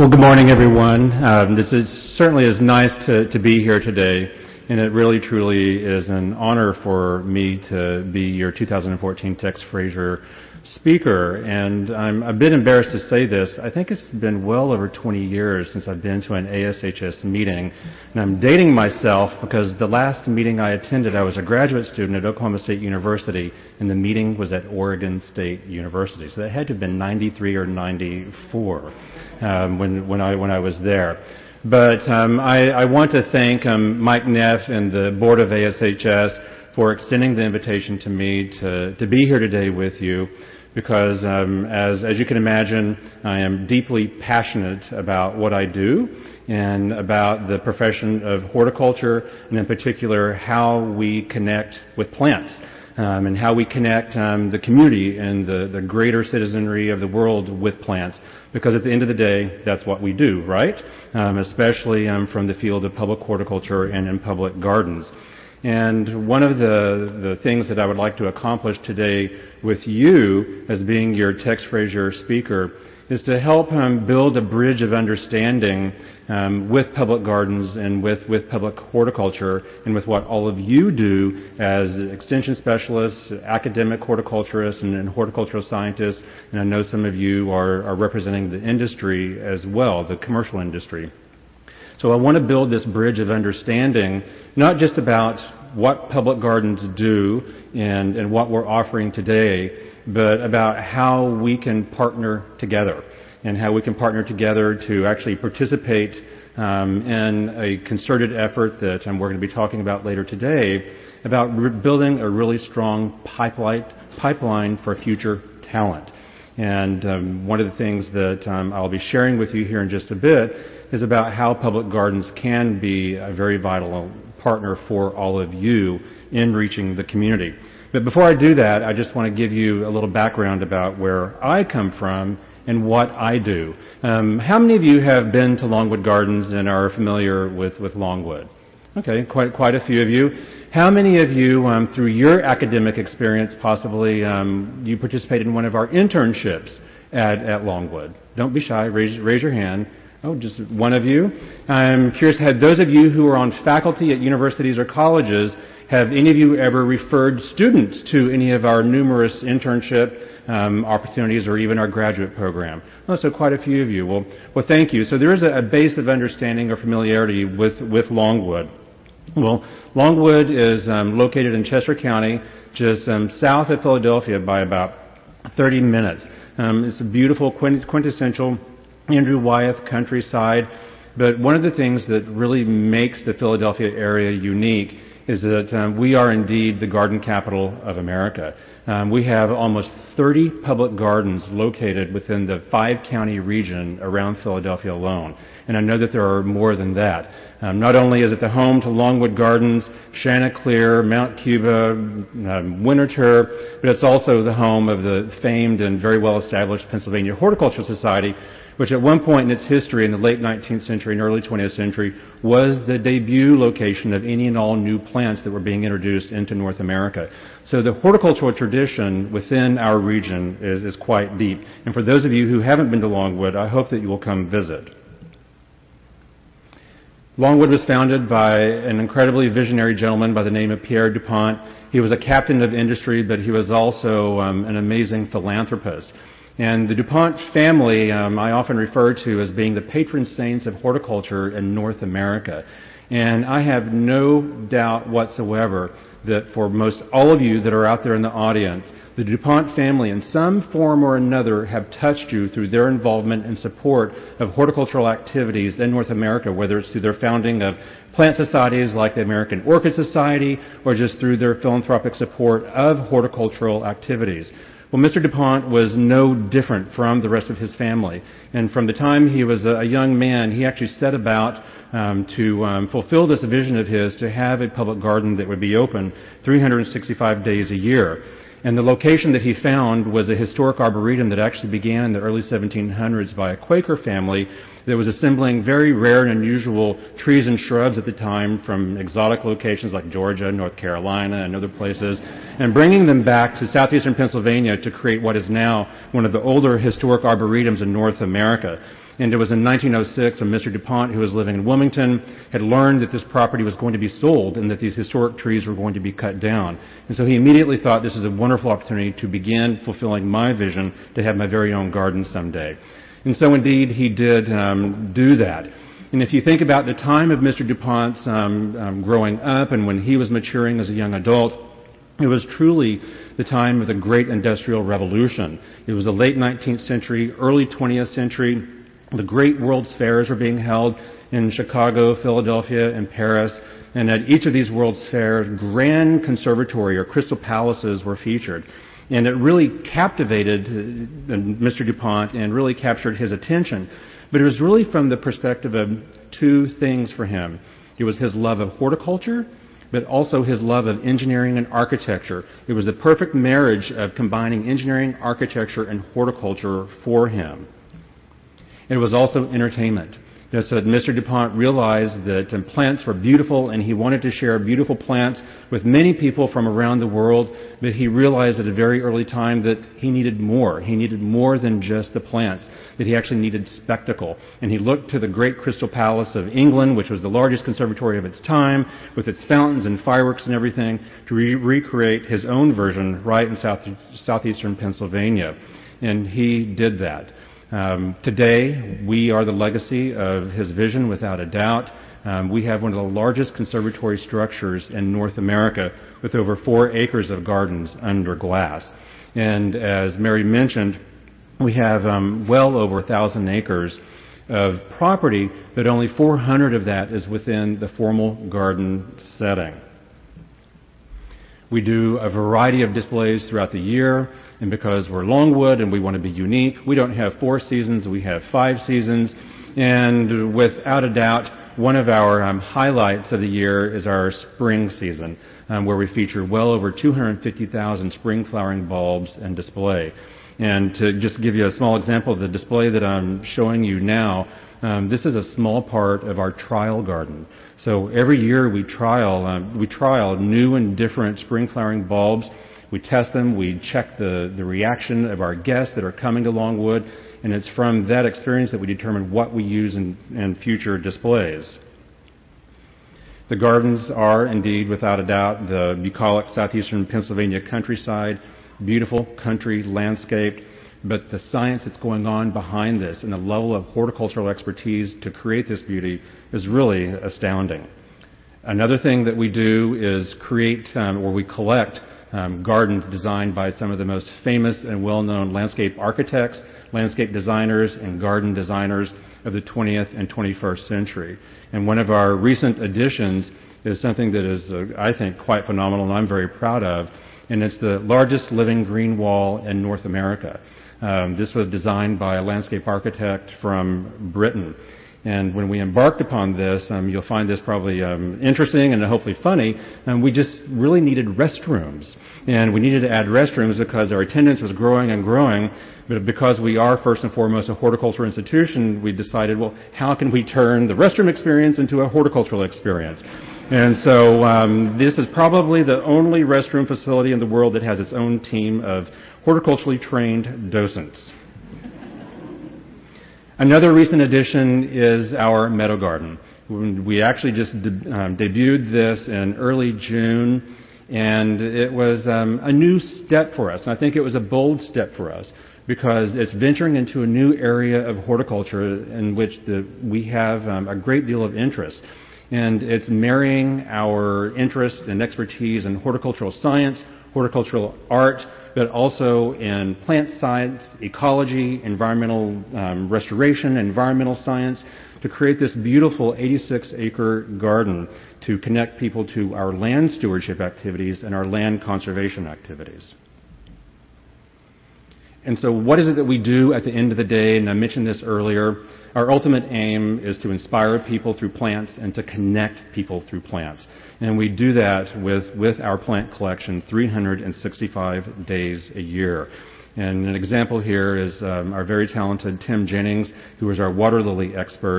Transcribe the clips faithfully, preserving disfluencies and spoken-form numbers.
Well, good morning, everyone. Um, this is certainly is nice to, to be here today, and it really, truly is an honor for me to be your two thousand fourteen Tex Frazier speaker. And I'm a bit embarrassed to say this. I think it's been well over twenty years since I've been to an A S H S meeting, and I'm dating myself because the last meeting I attended, I was a graduate student at Oklahoma State University, and the meeting was at Oregon State University. So that had to have been ninety-three or ninety-four. Um, when, when I when I was there. But um, I, I want to thank um, Mike Neff and the board of A S H S for extending the invitation to me to, to be here today with you, because um, as, as you can imagine, I am deeply passionate about what I do and about the profession of horticulture, and in particular how we connect with plants. Um, and how we connect um, the community and the, the greater citizenry of the world with plants. Because at the end of the day, that's what we do, right? Um, especially um, from the field of public horticulture and in public gardens. And one of the, the things that I would like to accomplish today with you as being your Tex Frazier speaker is to help um, build a bridge of understanding um, with public gardens and with, with public horticulture and with what all of you do as extension specialists, academic horticulturists, and, and horticultural scientists. And I know some of you are, are representing the industry as well, the commercial industry. So I want to build this bridge of understanding, not just about what public gardens do and, and what we're offering today, but about how we can partner together and how we can partner together to actually participate um, in a concerted effort that um, we're going to be talking about later today about re- building a really strong pipeline, pipeline for future talent. And um, one of the things that um, I'll be sharing with you here in just a bit is about how public gardens can be a very vital partner for all of you in reaching the community. But before I do that, I just want to give you a little background about where I come from and what I do. Um, how many of you have been to Longwood Gardens and are familiar with, with Longwood? Okay, quite quite a few of you. How many of you, um, through your academic experience, possibly um, you participated in one of our internships at, at Longwood? Don't be shy. Raise, raise your hand. Oh, just one of you. I'm curious, had those of you who are on faculty at universities or colleges, have any of you ever referred students to any of our numerous internship um, opportunities or even our graduate program? Oh, so quite a few of you. Well, well, thank you. So there is a, a base of understanding or familiarity with, with Longwood. Well, Longwood is um, located in Chester County, just um, south of Philadelphia by about thirty minutes. Um, it's a beautiful, quintessential Andrew Wyeth countryside. But one of the things that really makes the Philadelphia area unique is that um, we are indeed the garden capital of America. Um, we have almost thirty public gardens located within the five-county region around Philadelphia alone. And I know that there are more than that. Um, not only is it the home to Longwood Gardens, Chanticleer, Mount Cuba, um, Winterthur, but it's also the home of the famed and very well-established Pennsylvania Horticultural Society, which at one point in its history in the late nineteenth century and early twentieth century was the debut location of any and all new plants that were being introduced into North America. So the horticultural tradition within our region is, is quite deep. And for those of you who haven't been to Longwood, I hope that you will come visit. Longwood was founded by an incredibly visionary gentleman by the name of Pierre DuPont. He was a captain of industry, but he was also um, an amazing philanthropist. And the DuPont family, um, I often refer to as being the patron saints of horticulture in North America. And I have no doubt whatsoever that for most all of you that are out there in the audience, the DuPont family in some form or another have touched you through their involvement and support of horticultural activities in North America, whether it's through their founding of plant societies like the American Orchid Society or just through their philanthropic support of horticultural activities. Well, Mister DuPont was no different from the rest of his family. And from the time he was a young man, he actually set about um, to um, fulfill this vision of his to have a public garden that would be open three hundred sixty-five days a year. And the location that he found was a historic arboretum that actually began in the early seventeen hundreds by a Quaker family that was assembling very rare and unusual trees and shrubs at the time from exotic locations like Georgia, North Carolina, and other places, and bringing them back to southeastern Pennsylvania to create what is now one of the older historic arboretums in North America. And it was in nineteen oh six when Mister DuPont, who was living in Wilmington, had learned that this property was going to be sold and that these historic trees were going to be cut down. And so he immediately thought this is a wonderful opportunity to begin fulfilling my vision to have my very own garden someday. And so indeed he did um, do that. And if you think about the time of Mister DuPont's um, um, growing up and when he was maturing as a young adult, it was truly the time of the great industrial revolution. It was the late nineteenth century, early twentieth century. The great World's Fairs were being held in Chicago, Philadelphia, and Paris. And at each of these World's Fairs, grand conservatory or crystal palaces were featured. And it really captivated Mister DuPont and really captured his attention. But it was really from the perspective of two things for him. It was his love of horticulture, but also his love of engineering and architecture. It was the perfect marriage of combining engineering, architecture, and horticulture for him. It was also entertainment. So Mister DuPont realized that um, plants were beautiful, and he wanted to share beautiful plants with many people from around the world, but he realized at a very early time that he needed more. He needed more than just the plants, that he actually needed spectacle. And he looked to the great Crystal Palace of England, which was the largest conservatory of its time, with its fountains and fireworks and everything, to re- recreate his own version right in south, southeastern Pennsylvania. And he did that. Um, today, we are the legacy of his vision, without a doubt. Um, we have one of the largest conservatory structures in North America, with over four acres of gardens under glass. And as Mary mentioned, we have um, well over one thousand acres of property, but only four hundred of that is within the formal garden setting. We do a variety of displays throughout the year, and because we're Longwood and we want to be unique, we don't have four seasons, we have five seasons. And without a doubt, one of our um, highlights of the year is our spring season, um, where we feature well over two hundred fifty thousand spring flowering bulbs in display. And to just give you a small example of the display that I'm showing you now, um, this is a small part of our trial garden. So every year we trial, um, we trial new and different spring flowering bulbs. We test them, we check the, the reaction of our guests that are coming to Longwood, and it's from that experience that we determine what we use in, in future displays. The gardens are indeed, without a doubt, the bucolic southeastern Pennsylvania countryside, beautiful country landscape, but the science that's going on behind this and the level of horticultural expertise to create this beauty is really astounding. Another thing that we do is create, um, or we collect, um, gardens designed by some of the most famous and well-known landscape architects, landscape designers, and garden designers of the twentieth and twenty-first century. And one of our recent additions is something that is, uh, I think, quite phenomenal and I'm very proud of, and it's the largest living green wall in North America. Um, this was designed by a landscape architect from Britain. And when we embarked upon this, um, you'll find this probably um, interesting and hopefully funny, um, we just really needed restrooms. And we needed to add restrooms because our attendance was growing and growing, but because we are first and foremost a horticultural institution, we decided, well, how can we turn the restroom experience into a horticultural experience? And so um, this is probably the only restroom facility in the world that has its own team of horticulturally trained docents. Another recent addition is our meadow garden. We actually just de- um, debuted this in early June, and it was um, a new step for us. And I think it was a bold step for us because it's venturing into a new area of horticulture in which the, we have um, a great deal of interest. And it's marrying our interest and expertise in horticultural science, horticultural art, but also in plant science, ecology, environmental um, restoration, environmental science, to create this beautiful eighty-six acre garden to connect people to our land stewardship activities and our land conservation activities. And so what is it that we do at the end of the day? And I mentioned this earlier. Our ultimate aim is to inspire people through plants and to connect people through plants. And we do that with, with our plant collection three hundred sixty-five days a year. And an example here is um, our very talented Tim Jennings, who is our water lily expert,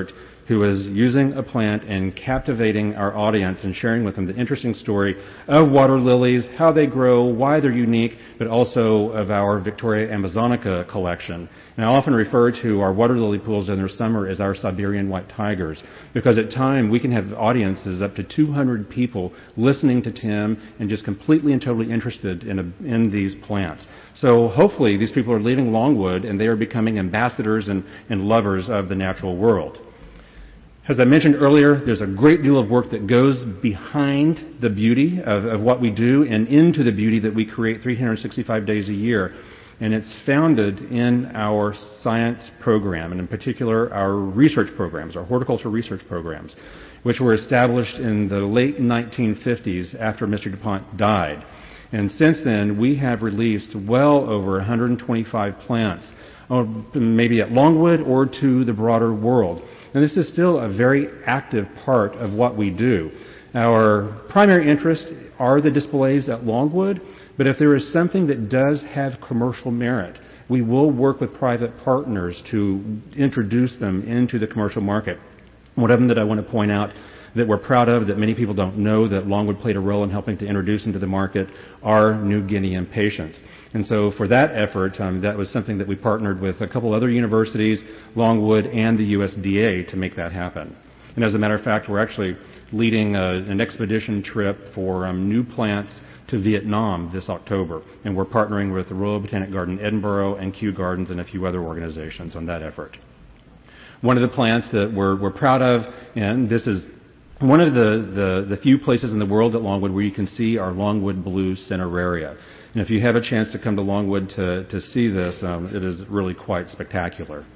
who is using a plant and captivating our audience and sharing with them the interesting story of water lilies, how they grow, why they're unique, but also of our Victoria Amazonica collection. And I often refer to our water lily pools in the summer as our Siberian white tigers, because at times we can have audiences up to two hundred people listening to Tim and just completely and totally interested in, a, in these plants. So hopefully these people are leaving Longwood and they are becoming ambassadors and, and lovers of the natural world. As I mentioned earlier, there's a great deal of work that goes behind the beauty of, of what we do and into the beauty that we create three hundred sixty-five days a year. And it's founded in our science program, and in particular our research programs, our horticulture research programs, which were established in the late nineteen fifties after Mister DuPont died. And since then, we have released well over one hundred twenty-five plants, or maybe at Longwood or to the broader world. And this is still a very active part of what we do. Our primary interests are the displays at Longwood, but if there is something that does have commercial merit, we will work with private partners to introduce them into the commercial market. One of them that I want to point out that we're proud of, that many people don't know that Longwood played a role in helping to introduce into the market, are New Guinea impatiens. And so for that effort, um, that was something that we partnered with a couple other universities, Longwood and the U S D A, to make that happen. And as a matter of fact, we're actually leading a, an expedition trip for um, new plants to Vietnam this October. And we're partnering with the Royal Botanic Garden Edinburgh and Kew Gardens and a few other organizations on that effort. One of the plants that we're, we're proud of, and this is one of the, the, the few places in the world at Longwood where you can see our Longwood Blue Cineraria. And if you have a chance to come to Longwood to, to see this, um, it is really quite spectacular.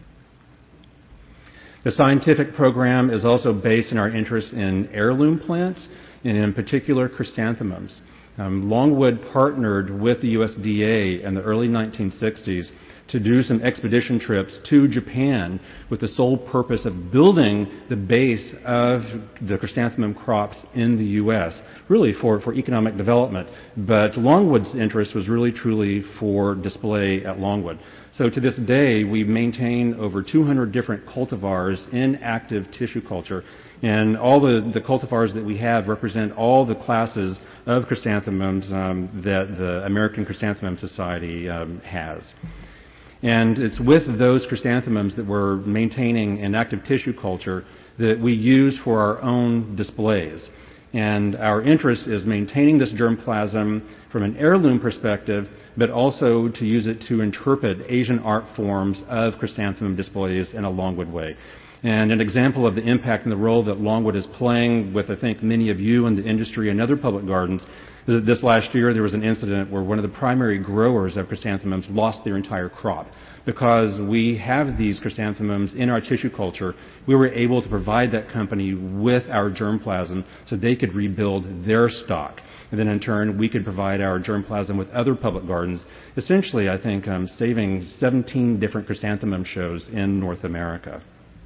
The scientific program is also based in our interest in heirloom plants, and in particular chrysanthemums. Um, Longwood partnered with the U S D A in the early nineteen sixties to do some expedition trips to Japan with the sole purpose of building the base of the chrysanthemum crops in the U S, really for, for economic development. But Longwood's interest was really truly for display at Longwood. So to this day, we maintain over two hundred different cultivars in active tissue culture. And all the, the cultivars that we have represent all the classes of chrysanthemums um, that the American Chrysanthemum Society um, has. And it's with those chrysanthemums that we're maintaining in active tissue culture that we use for our own displays. And our interest is maintaining this germplasm from an heirloom perspective, but also to use it to interpret Asian art forms of chrysanthemum displays in a Longwood way. And an example of the impact and the role that Longwood is playing with, I think, many of you in the industry and other public gardens, is that this last year there was an incident where one of the primary growers of chrysanthemums lost their entire crop. Because we have these chrysanthemums in our tissue culture, we were able to provide that company with our germplasm so they could rebuild their stock. And then in turn, we could provide our germplasm with other public gardens, essentially, I think, um, saving seventeen different chrysanthemum shows in North America.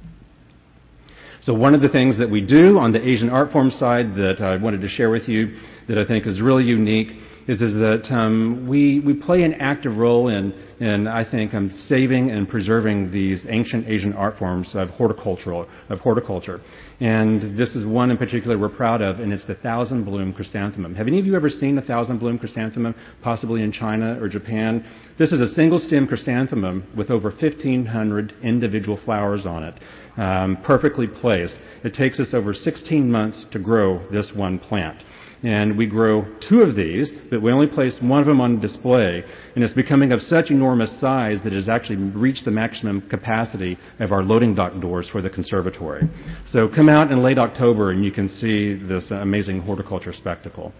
So one of the things that we do on the Asian art form side that I wanted to share with you that I think is really unique is, is that um, we, we play an active role in, in I think, um, saving and preserving these ancient Asian art forms of horticultural, of horticulture. And this is one in particular we're proud of, and it's the thousand bloom chrysanthemum. Have any of you ever seen a thousand bloom chrysanthemum, possibly in China or Japan? This is a single stem chrysanthemum with over fifteen hundred individual flowers on it, um, perfectly placed. It takes us over sixteen months to grow this one plant. And we grow two of these, but we only place one of them on display, and it's becoming of such enormous size that it has actually reached the maximum capacity of our loading dock doors for the conservatory. So come out in late October and you can see this amazing horticulture spectacle.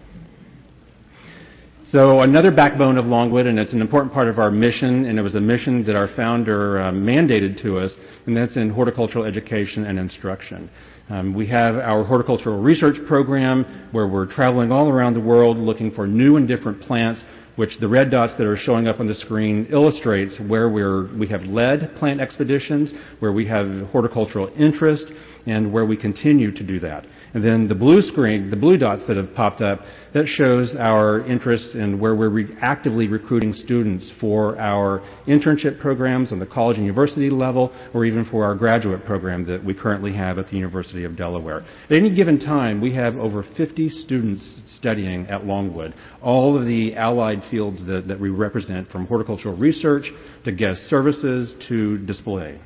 So another backbone of Longwood, and it's an important part of our mission, and it was a mission that our founder uh, mandated to us, and that's in horticultural education and instruction. Um, we have our horticultural research program where we're traveling all around the world looking for new and different plants which the red dots that are showing up on the screen illustrates where we're, we have led plant expeditions, where we have horticultural interest, and where we continue to do that. And then the blue screen, the blue dots that have popped up, that shows our interest in where we're re- actively recruiting students for our internship programs on the college and university level, or even for our graduate program that we currently have at the University of Delaware. At any given time, we have over fifty students studying at Longwood, all of the allied fields that, that we represent, from horticultural research to guest services to display.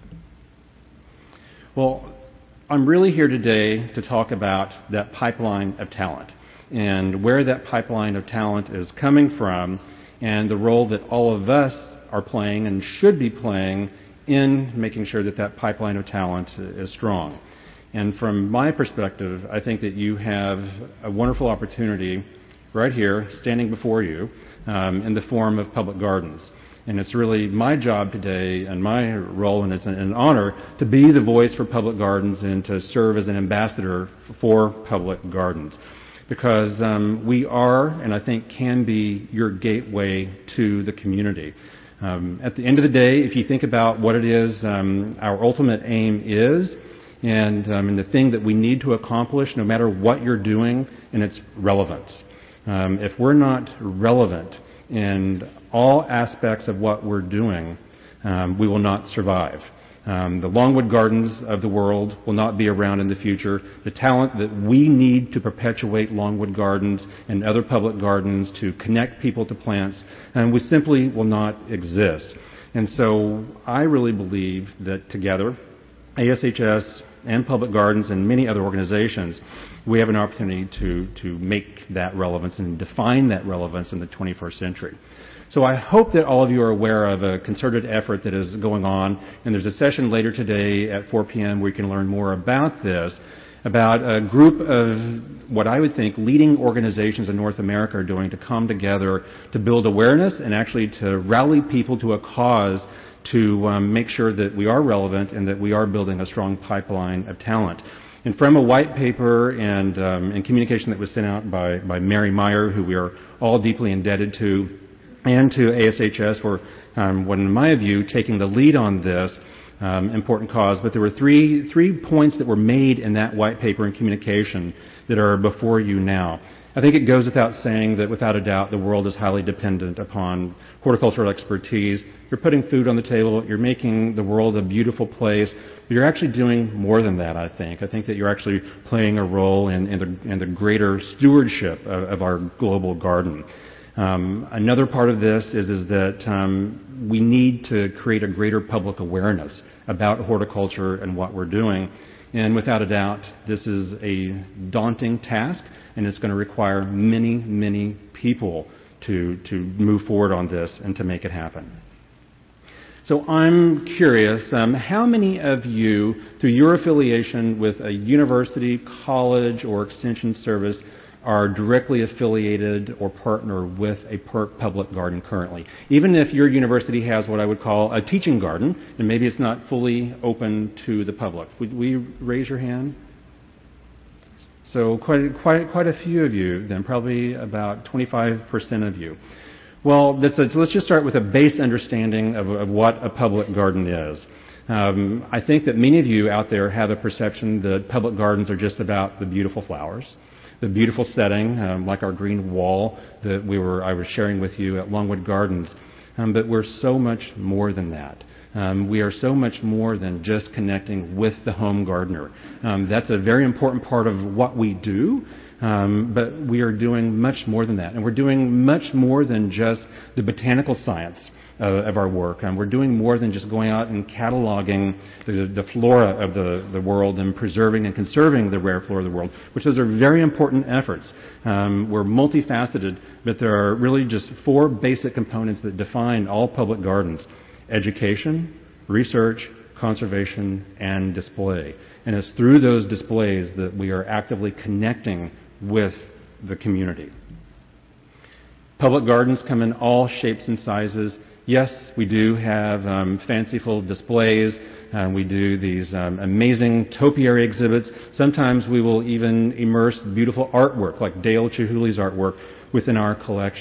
Well, I'm really here today to talk about that pipeline of talent and where that pipeline of talent is coming from, and the role that all of us are playing and should be playing in making sure that that pipeline of talent is strong. And from my perspective, I think that you have a wonderful opportunity right here, standing before you, um, in the form of Public Gardens. And it's really my job today and my role, and it's an honor to be the voice for Public Gardens and to serve as an ambassador for Public Gardens. Because um, we are, and I think can be, your gateway to the community. Um, at the end of the day, if you think about what it is um, our ultimate aim is, and, um, and the thing that we need to accomplish, no matter what you're doing, and it's relevance. Um, if we're not relevant in all aspects of what we're doing, um, we will not survive. Um, the Longwood Gardens of the world will not be around in the future. The talent that we need to perpetuate Longwood Gardens and other public gardens to connect people to plants, and we simply will not exist. And so I really believe that together, A S H S and Public Gardens and many other organizations, we have an opportunity to, to make that relevance and define that relevance in the twenty-first century. So I hope that all of you are aware of a concerted effort that is going on, and there's a session later today at four p.m. where you can learn more about this, about a group of what I would think leading organizations in North America are doing to come together to build awareness and actually to rally people to a cause to um, make sure that we are relevant and that we are building a strong pipeline of talent. And from a white paper and, um, and communication that was sent out by, by Mary Meyer, who we are all deeply indebted to, and to A S H S for, um, what in my view, taking the lead on this um, important cause. But there were three, three points that were made in that white paper and communication that are before you now. I think it goes without saying that without a doubt the world is highly dependent upon horticultural expertise. You're putting food on the table, you're making the world a beautiful place, but you're actually doing more than that, I think. I think that you're actually playing a role in, in, the, in the greater stewardship of, of our global garden. Um, another part of this is, is that um, we need to create a greater public awareness about horticulture and what we're doing. And without a doubt, this is a daunting task, and it's going to require many, many people to, to move forward on this and to make it happen. So I'm curious, um, how many of you, through your affiliation with a university, college, or extension service, are directly affiliated or partner with a public garden currently? Even if your university has what I would call a teaching garden, and maybe it's not fully open to the public. Would we raise your hand? So quite, quite, quite a few of you then, probably about twenty-five percent of you. Well, this, uh, let's just start with a base understanding of, of what a public garden is. Um, I think that many of you out there have a perception that public gardens are just about the beautiful flowers, the beautiful setting, um, like our green wall that we were I was sharing with you at Longwood Gardens. Um, but we're so much more than that. Um, we are so much more than just connecting with the home gardener. Um, that's a very important part of what we do, um, but we are doing much more than that. And we're doing much more than just the botanical science uh, of our work. Um, we're doing more than just going out and cataloging the, the flora of the, the world and preserving and conserving the rare flora of the world, which those are very important efforts. Um, we're multifaceted, but there are really just four basic components that define all public gardens: education, research, conservation, and display. And it's through those displays that we are actively connecting with the community. Public gardens come in all shapes and sizes. Yes, we do have um, fanciful displays. Uh, we do these um, amazing topiary exhibits. Sometimes we will even immerse beautiful artwork, like Dale Chihuly's artwork, within our collections.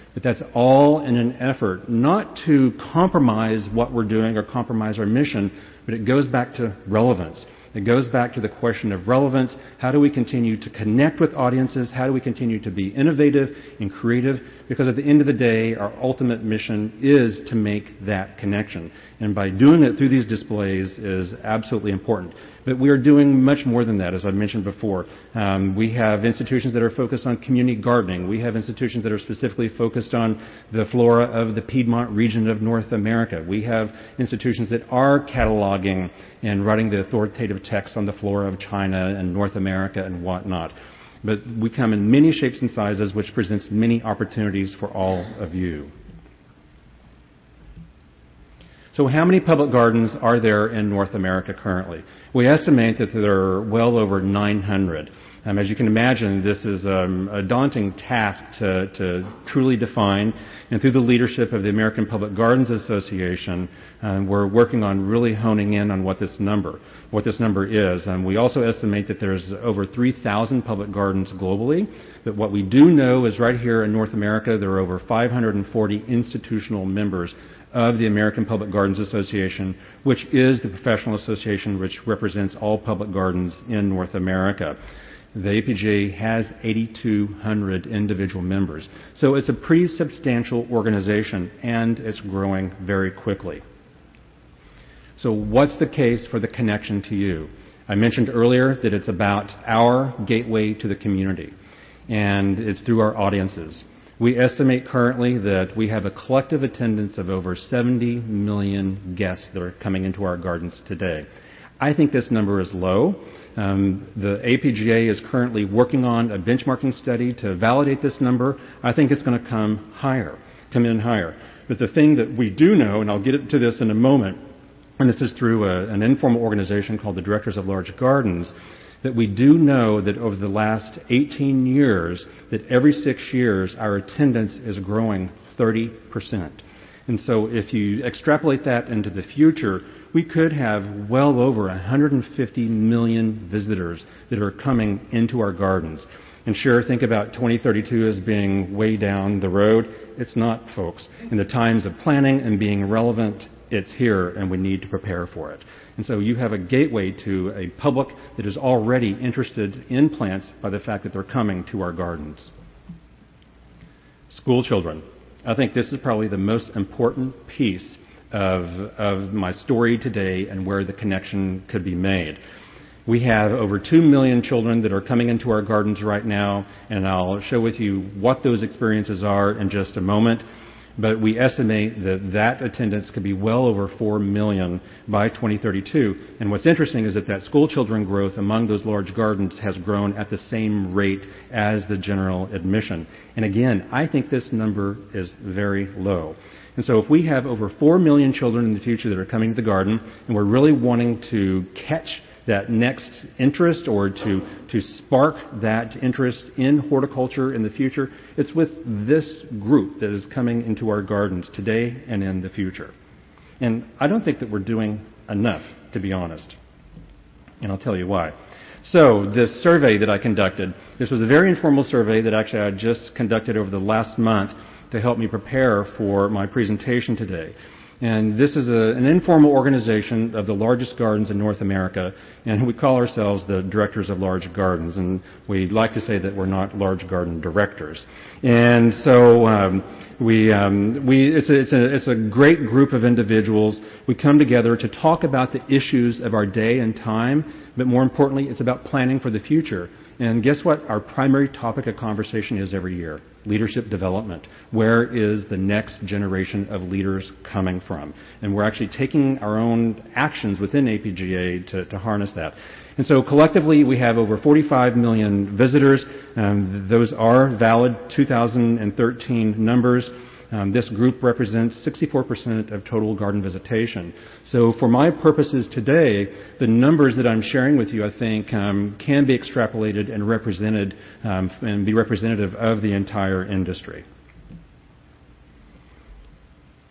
But that's all in an effort not to compromise what we're doing or compromise our mission, but it goes back to relevance. It goes back to the question of relevance. How do we continue to connect with audiences? How do we continue to be innovative and creative? Because at the end of the day, our ultimate mission is to make that connection. And by doing it through these displays is absolutely important. But we are doing much more than that, as I mentioned before. Um, we have institutions that are focused on community gardening. We have institutions that are specifically focused on the flora of the Piedmont region of North America. We have institutions that are cataloging and writing the authoritative text on the flora of China and North America and whatnot. But we come in many shapes and sizes, which presents many opportunities for all of you. So how many public gardens are there in North America currently? We estimate that there are well over nine hundred. Um, as you can imagine, this is um, a daunting task to, to truly define. And through the leadership of the American Public Gardens Association, um, we're working on really honing in on what this number, what this number is. Um, we also estimate that there's over three thousand public gardens globally. But what we do know is right here in North America, there are over five hundred forty institutional members of the American Public Gardens Association, which is the professional association which represents all public gardens in North America. The A P G A has eight thousand two hundred individual members. So it's a pretty substantial organization, and it's growing very quickly. So what's the case for the connection to you? I mentioned earlier that it's about our gateway to the community, and it's through our audiences. We estimate currently that we have a collective attendance of over seventy million guests that are coming into our gardens today. I think this number is low. Um, the A P G A is currently working on a benchmarking study to validate this number. I think it's going to come higher, come in higher. But the thing that we do know, and I'll get to this in a moment, and this is through a, an informal organization called the Directors of Large Gardens, that we do know that over the last eighteen years, that every six years our attendance is growing thirty percent. And so if you extrapolate that into the future, we could have well over one hundred fifty million visitors that are coming into our gardens. And sure, think about twenty thirty-two as being way down the road. It's not, folks. In the times of planning and being relevant, it's here, and we need to prepare for it. And so you have a gateway to a public that is already interested in plants by the fact that they're coming to our gardens. School children. I think this is probably the most important piece of, of my story today and where the connection could be made. We have over two million children that are coming into our gardens right now, and I'll share with you what those experiences are in just a moment. But we estimate that that attendance could be well over four million by twenty thirty-two. And what's interesting is that that school children growth among those large gardens has grown at the same rate as the general admission. And again, I think this number is very low. And so if we have over four million children in the future that are coming to the garden, and we're really wanting to catch that next interest or to, to spark that interest in horticulture in the future, it's with this group that is coming into our gardens today and in the future. And I don't think that we're doing enough, to be honest. And I'll tell you why. So this survey that I conducted, this was a very informal survey that actually I just conducted over the last month to help me prepare for my presentation today. And this is a, an informal organization of the largest gardens in North America, and we call ourselves the Directors of Large Gardens, and we like to say that we're not large garden directors. And so um, we, um, we, it's, a, it's, a, it's a great group of individuals. We come together to talk about the issues of our day and time, but more importantly, it's about planning for the future. And guess what our primary topic of conversation is every year? Leadership development. Where is the next generation of leaders coming from? And we're actually taking our own actions within A P G A to, to harness that. And so collectively, we have over forty-five million visitors. Um, those are valid two thousand thirteen numbers. Um, this group represents sixty-four percent of total garden visitation. So for my purposes today, the numbers that I'm sharing with you, I think, um, can be extrapolated and represented um, and be representative of the entire industry.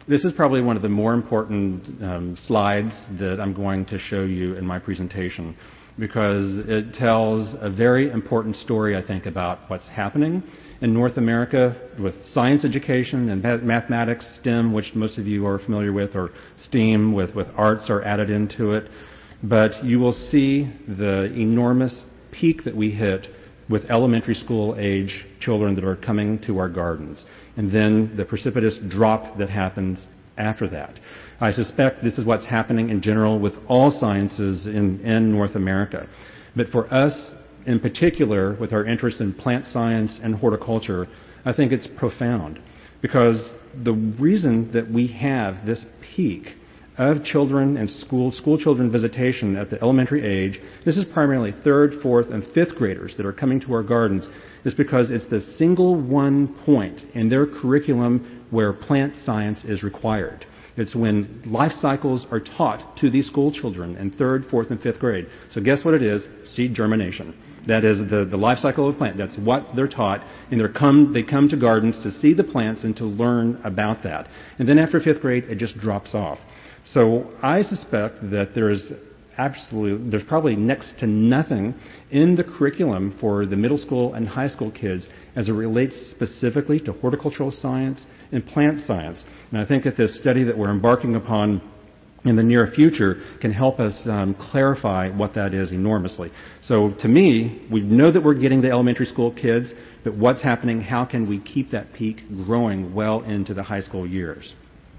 This is probably one of the more important um, slides that I'm going to show you in my presentation, because it tells a very important story, I think, about what's happening in North America with science education and mathematics, STEM, which most of you are familiar with, or STEAM, with, with arts are added into it. But you will see the enormous peak that we hit with elementary school age children that are coming to our gardens, and then the precipitous drop that happens after that. I suspect this is what's happening in general with all sciences in, in North America. But for us in particular, with our interest in plant science and horticulture, I think it's profound, because the reason that we have this peak of children and school school children visitation at the elementary age, this is primarily third, fourth, and fifth graders that are coming to our gardens, is because it's the single one point in their curriculum where plant science is required. It's when life cycles are taught to these school children in third, fourth, and fifth grade. So guess what it is? Seed germination. That is the, the life cycle of a plant. That's what they're taught. And they're come, they come to gardens to see the plants and to learn about that. And then after fifth grade, it just drops off. So I suspect that there is absolutely, there's probably next to nothing in the curriculum for the middle school and high school kids as it relates specifically to horticultural science and plant science. And I think that this study that we're embarking upon in the near future can help us um, clarify what that is enormously. So to me, we know that we're getting the elementary school kids, but what's happening, how can we keep that peak growing well into the high school years?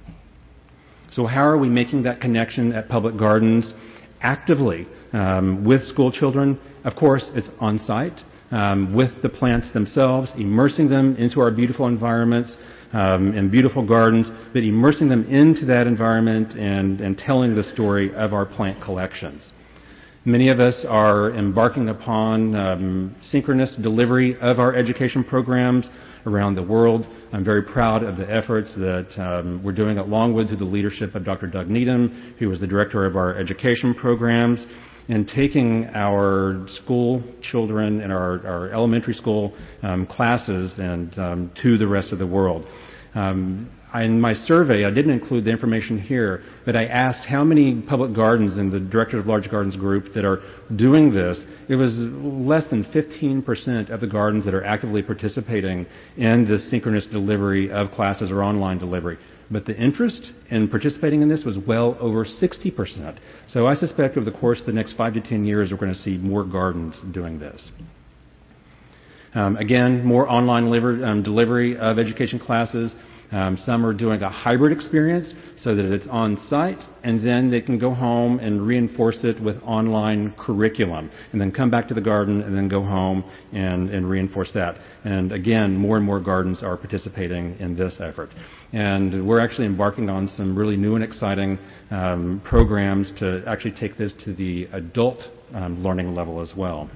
So how are we making that connection at Public Gardens actively um, with school children? Of course, it's on site um, with the plants themselves, immersing them into our beautiful environments um, and beautiful gardens, but immersing them into that environment and, and telling the story of our plant collections. Many of us are embarking upon um, synchronous delivery of our education programs around the world. I'm very proud of the efforts that um, we're doing at Longwood through the leadership of Doctor Doug Needham, who was the director of our education programs, and taking our school children and our, our elementary school um, classes and um, to the rest of the world. Um, in my survey, I didn't include the information here, but I asked how many public gardens in the Directors of Large Gardens group that are doing this. It was less than fifteen percent of the gardens that are actively participating in this synchronous delivery of classes or online delivery. But the interest in participating in this was well over sixty percent. So I suspect over the course of the next five to ten years, we're going to see more gardens doing this. Um, again, more online liver, um, delivery of education classes. Um, some are doing a hybrid experience so that it's on site, and then they can go home and reinforce it with online curriculum, and then come back to the garden and then go home and, and reinforce that. And again, more and more gardens are participating in this effort. And we're actually embarking on some really new and exciting um, programs to actually take this to the adult um, learning level as well.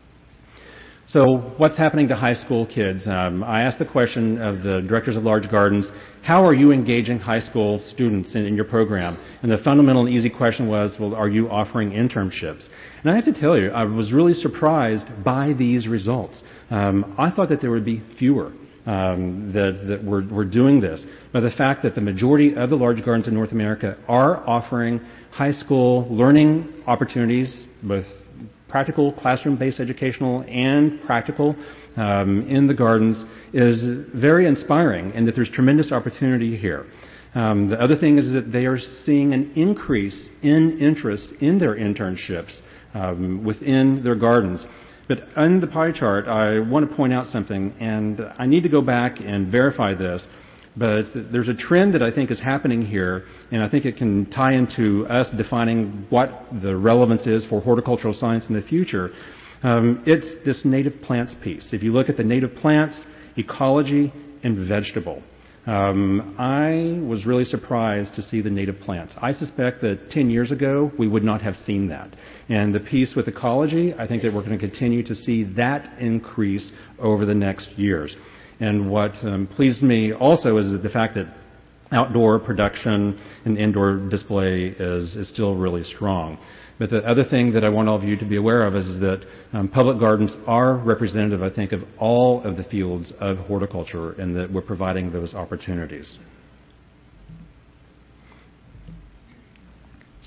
So what's happening to high school kids? Um, I asked the question of the Directors of Large Gardens, how are you engaging high school students in, in your program? And the fundamental and easy question was, well, are you offering internships? And I have to tell you, I was really surprised by these results. Um, I thought that there would be fewer um, that, that were, were doing this. But the fact that the majority of the large gardens in North America are offering high school learning opportunities, both practical, classroom-based educational and practical um, in the gardens, is very inspiring, and that there's tremendous opportunity here. Um, the other thing is that they are seeing an increase in interest in their internships um, within their gardens. But on the pie chart, I want to point out something, and I need to go back and verify this. But there's a trend that I think is happening here, and I think it can tie into us defining what the relevance is for horticultural science in the future. Um, it's this native plants piece. If you look at the native plants, ecology, and vegetable, um, I was really surprised to see the native plants. I suspect that ten years ago, we would not have seen that. And the piece with ecology, I think that we're going to continue to see that increase over the next years. And what um, pleased me also is the fact that outdoor production and indoor display is, is still really strong. But the other thing that I want all of you to be aware of is that um, public gardens are representative, I think, of all of the fields of horticulture, and that we're providing those opportunities.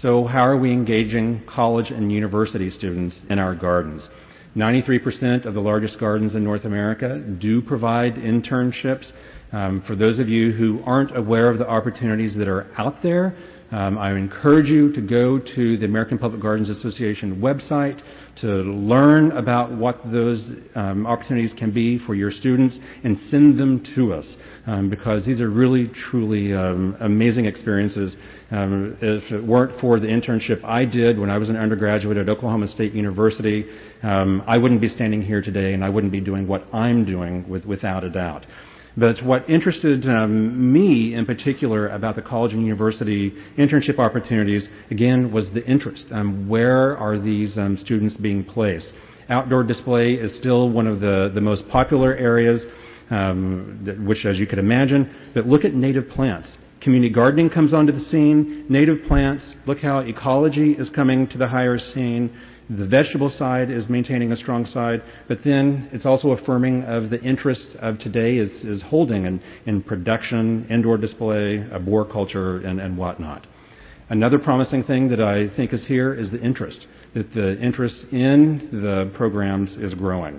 So how are we engaging college and university students in our gardens? ninety-three percent of the largest gardens in North America do provide internships. Um, for those of you who aren't aware of the opportunities that are out there, um, I encourage you to go to the American Public Gardens Association website to learn about what those um, opportunities can be for your students and send them to us, um, because these are really, truly um, amazing experiences. Um, if it weren't for the internship I did when I was an undergraduate at Oklahoma State University, um, I wouldn't be standing here today and I wouldn't be doing what I'm doing with, without a doubt. But what interested um, me in particular about the college and university internship opportunities, again, was the interest. Um, where are these um, students being placed? Outdoor display is still one of the, the most popular areas, um, that, which, as you could imagine, but look at native plants. Community gardening comes onto the scene, native plants, look how ecology is coming to the higher scene. The vegetable side is maintaining a strong side, but then it's also affirming of the interest of today is, is holding in, in production, indoor display, arboriculture, and, and whatnot. Another promising thing that I think is here is the interest, that the interest in the programs is growing.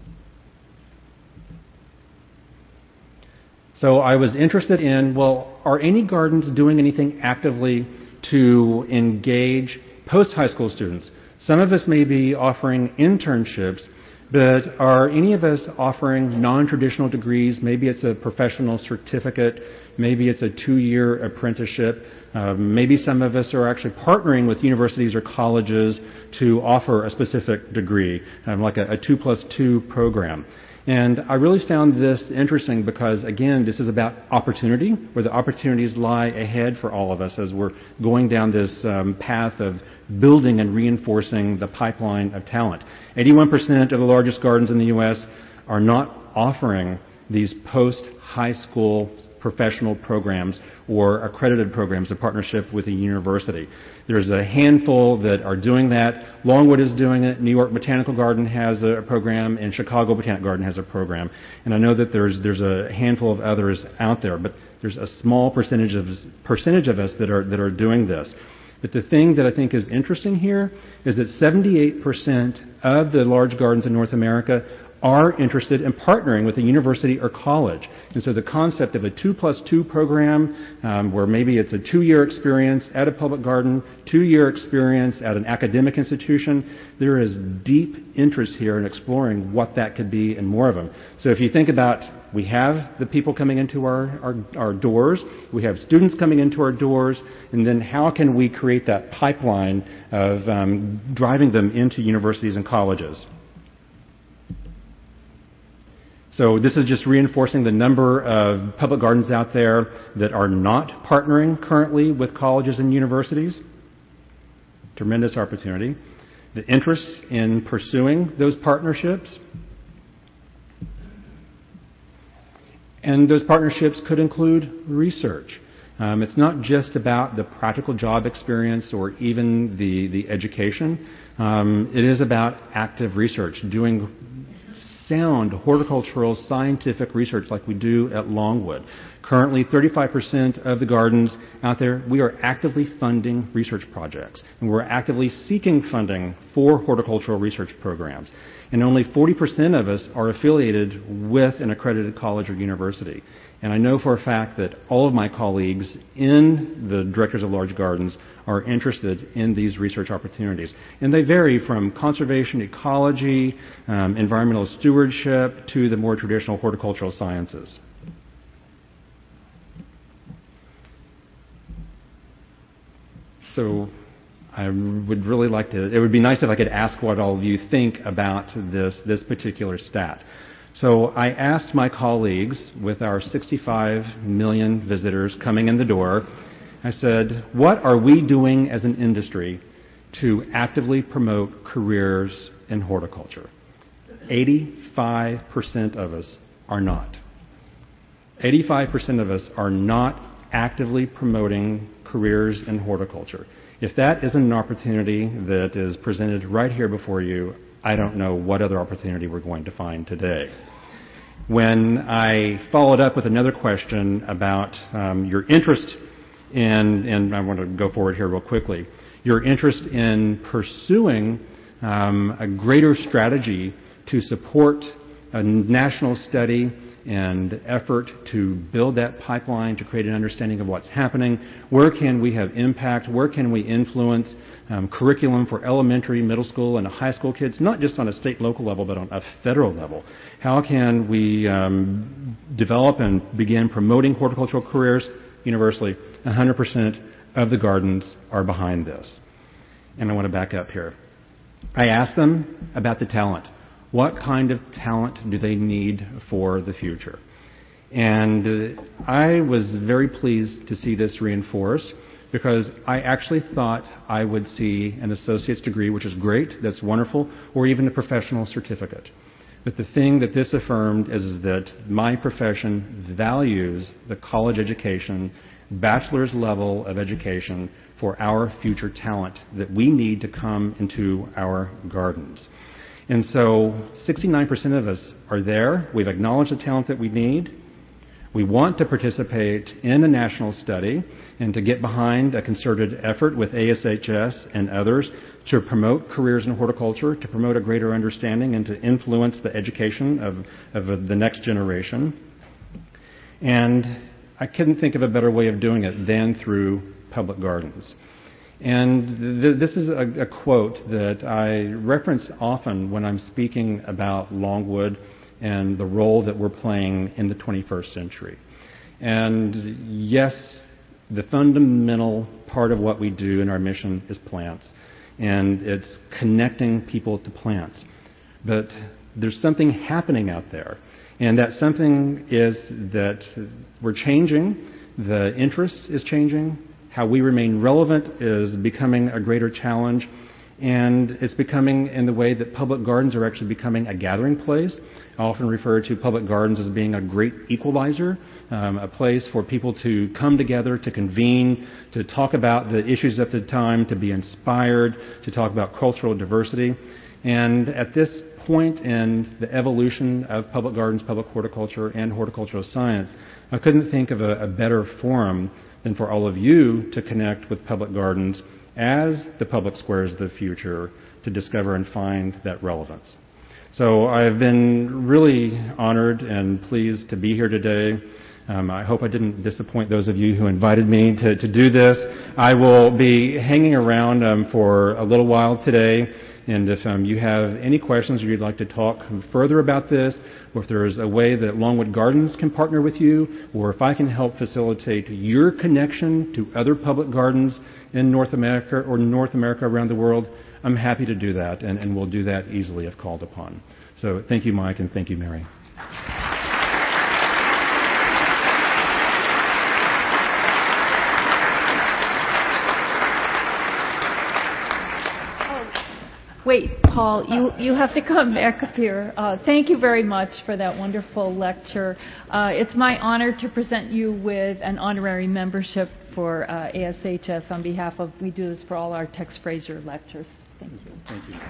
So I was interested in, well, are any gardens doing anything actively to engage post-high school students? Some of us may be offering internships, but are any of us offering non-traditional degrees? Maybe it's a professional certificate, maybe it's a two-year apprenticeship, um, maybe some of us are actually partnering with universities or colleges to offer a specific degree, um, like a, a two plus two program. And I really found this interesting because, again, this is about opportunity, where the opportunities lie ahead for all of us as we're going down this um, path of building and reinforcing the pipeline of talent. eighty-one percent of the largest gardens in the U S are not offering these post-high school professional programs or accredited programs in partnership with a university. There's a handful that are doing that. Longwood is doing it. New York Botanical Garden has a program, and Chicago Botanic Garden has a program. And I know that there's there's a handful of others out there, but there's a small percentage of percentage of us that are that are doing this. But the thing that I think is interesting here is that seventy-eight percent of the large gardens in North America are interested in partnering with a university or college. And so the concept of a two plus two program, um, where maybe it's a two-year experience at a public garden, two-year experience at an academic institution, there is deep interest here in exploring what that could be and more of them. So if you think about, we have the people coming into our, our, our doors, we have students coming into our doors, and then how can we create that pipeline of um, driving them into universities and colleges? So this is just reinforcing the number of public gardens out there that are not partnering currently with colleges and universities. Tremendous opportunity. The interest in pursuing those partnerships. And those partnerships could include research. Um, it's not just about the practical job experience or even the, the education. Um, it is about active research, doing sound horticultural scientific research like we do at Longwood. Currently, thirty-five percent of the gardens out there, we are actively funding research projects, and we're actively seeking funding for horticultural research programs. And only forty percent of us are affiliated with an accredited college or university. And I know for a fact that all of my colleagues in the directors of large gardens are interested in these research opportunities. And they vary from conservation, ecology, um, environmental stewardship, to the more traditional horticultural sciences. So I would really like to, it would be nice if I could ask what all of you think about this, this particular stat. So I asked my colleagues, with our sixty-five million visitors coming in the door, I said, what are we doing as an industry to actively promote careers in horticulture? eighty-five percent of us are not. eighty-five percent of us are not actively promoting careers in horticulture. If that isn't an opportunity that is presented right here before you, I don't know what other opportunity we're going to find today. When I followed up with another question about um, your interest in, and I want to go forward here real quickly, your interest in pursuing um, a greater strategy to support a national study and effort to build that pipeline to create an understanding of what's happening. Where can we have impact? Where can we influence um, curriculum for elementary, middle school, and high school kids, not just on a state, local level, but on a federal level? How can we um, develop and begin promoting horticultural careers universally? one hundred percent of the gardens are behind this. And I want to back up here. I asked them about the talent. What kind of talent do they need for the future? And uh, I was very pleased to see this reinforced, because I actually thought I would see an associate's degree, which is great, that's wonderful, or even a professional certificate. But the thing that this affirmed is, is that my profession values the college education, bachelor's level of education for our future talent that we need to come into our gardens. And so sixty-nine percent of us are there. We've acknowledged the talent that we need. We want to participate in a national study and to get behind a concerted effort with A S H S and others to promote careers in horticulture, to promote a greater understanding and to influence the education of, of the next generation. And I couldn't think of a better way of doing it than through public gardens. And th- this is a, a quote that I reference often when I'm speaking about Longwood and the role that we're playing in the twenty-first century. And yes, the fundamental part of what we do in our mission is plants, and it's connecting people to plants. But there's something happening out there, and that something is that we're changing, the interest is changing, how we remain relevant is becoming a greater challenge, and it's becoming in the way that public gardens are actually becoming a gathering place. I often refer to public gardens as being a great equalizer, um, a place for people to come together, to convene, to talk about the issues at the time, to be inspired, to talk about cultural diversity. And at this point in the evolution of public gardens, public horticulture, and horticultural science, I couldn't think of a, a better forum than for all of you to connect with public gardens as the public squares of the future to discover and find that relevance. So I've been really honored and pleased to be here today. Um, I hope I didn't disappoint those of you who invited me to, to do this. I will be hanging around um, for a little while today, and if um, you have any questions or you'd like to talk further about this, or if there's a way that Longwood Gardens can partner with you, or if I can help facilitate your connection to other public gardens in North America or North America around the world, I'm happy to do that, and, and we'll do that easily if called upon. So thank you, Mike, and thank you, Mary. Wait, Paul, you, you have to come back up here. Uh, thank you very much for that wonderful lecture. Uh, it's my honor to present you with an honorary membership for uh, A S H S on behalf of, we do this for all our Tex Fraser lectures. Thank you. Thank you.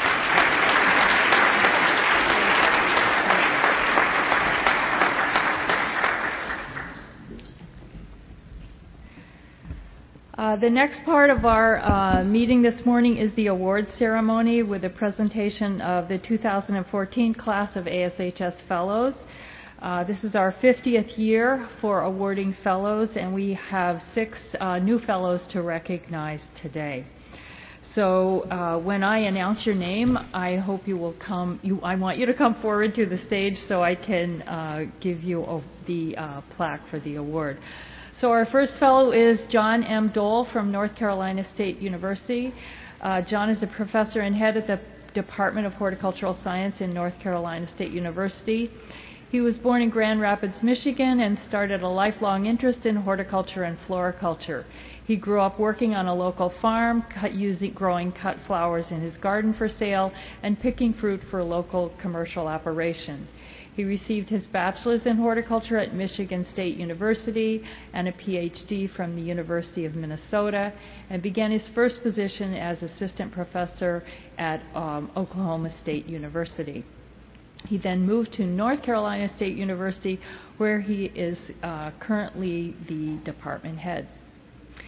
Uh, the next part of our uh, meeting this morning is the awards ceremony with a presentation of the two thousand fourteen class of A S H S Fellows. Uh, this is our fiftieth year for awarding fellows, and we have six uh, new fellows to recognize today. So uh, when I announce your name, I hope you will come, you, I want you to come forward to the stage so I can uh, give you a, the uh, plaque for the award. So our first fellow is John M. Dole from North Carolina State University. Uh, John is a professor and head at the Department of Horticultural Science in North Carolina State University. He was born in Grand Rapids, Michigan, and started a lifelong interest in horticulture and floriculture. He grew up working on a local farm, cut, using, growing cut flowers in his garden for sale, and picking fruit for local commercial operation. He received his bachelor's in horticulture at Michigan State University and a P H D from the University of Minnesota, and began his first position as assistant professor at um, Oklahoma State University. He then moved to North Carolina State University, where he is uh, currently the department head.